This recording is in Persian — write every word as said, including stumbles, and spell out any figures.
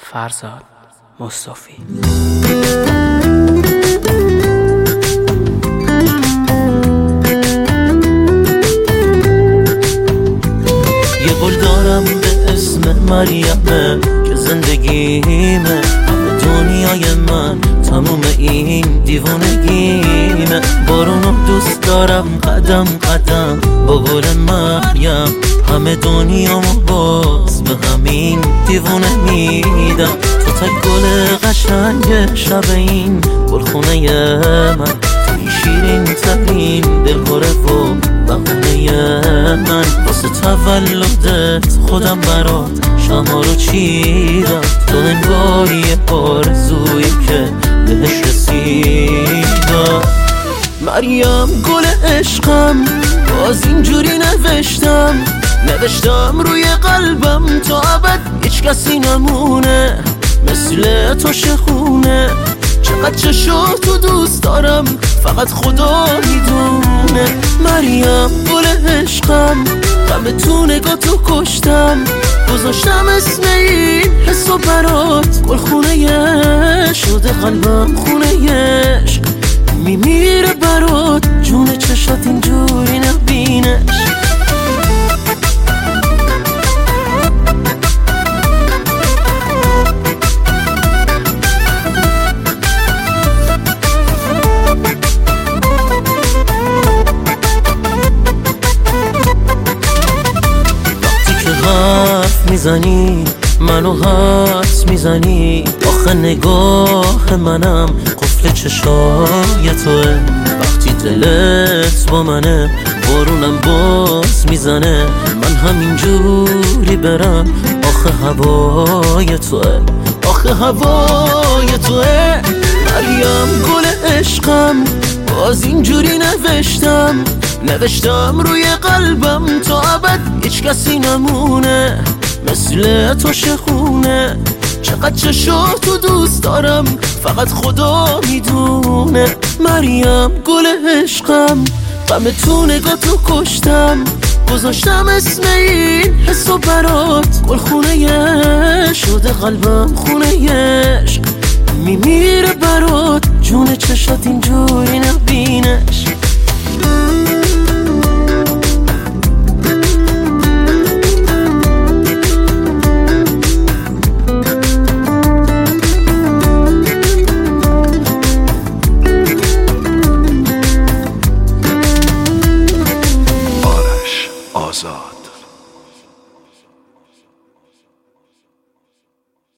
فرزاد مصطفی. یه گل دارم به اسم مریمه که زندگیمه، همه دنیای من تموم این دیوانگیمه. بارونو دوست دارم قدم قدم با گل مریم، همه دنیامو باز به همین دیوانه میدم. تو تا گل قشنگ شب این گلخونه من، توی شیرین ترین دلهوره و بهونه من. واسه تولدت خودم برات شما رو چیدم، تو انگاری آرزویی که بهش رسیدم. مریم گل عشقم، باز اینجوری نوشتم نوشتم روی قلبم تا ابد هیچ کسی نمونه مثل تو شخونه. چقدر چشو تو دوست دارم فقط خدا میدونه. مریم گل عشقم، غم تو نگاه تو کشتم، گذاشتم اسم این حسو برات گلخونه شده قلبم خونه عشق. میمیره برات جون چشات اینجوری نبینش. حرف میزنی منو حس میزنی، آخه نگاه منم قفل چشای توه. وقتی دلت با منه بارونم باز میزنه، من همینجوری برم آخه هوای توه، آخه هوای توه. مریم گل عشقم، باز اینجوری نوشتم نوشتم روی قلبم تا ابد هیچ کسی نمونه مثل تو شخونه. چقدر چشو تو دوست دارم فقط خدا میدونه. مریم گل عشقم، غم تو نگاه تو کشتم، گذاشتم اسم این حسو برات گلخونه شده قلبم خونه عشق. میمیره برات جون چشات اینجوری نبینش.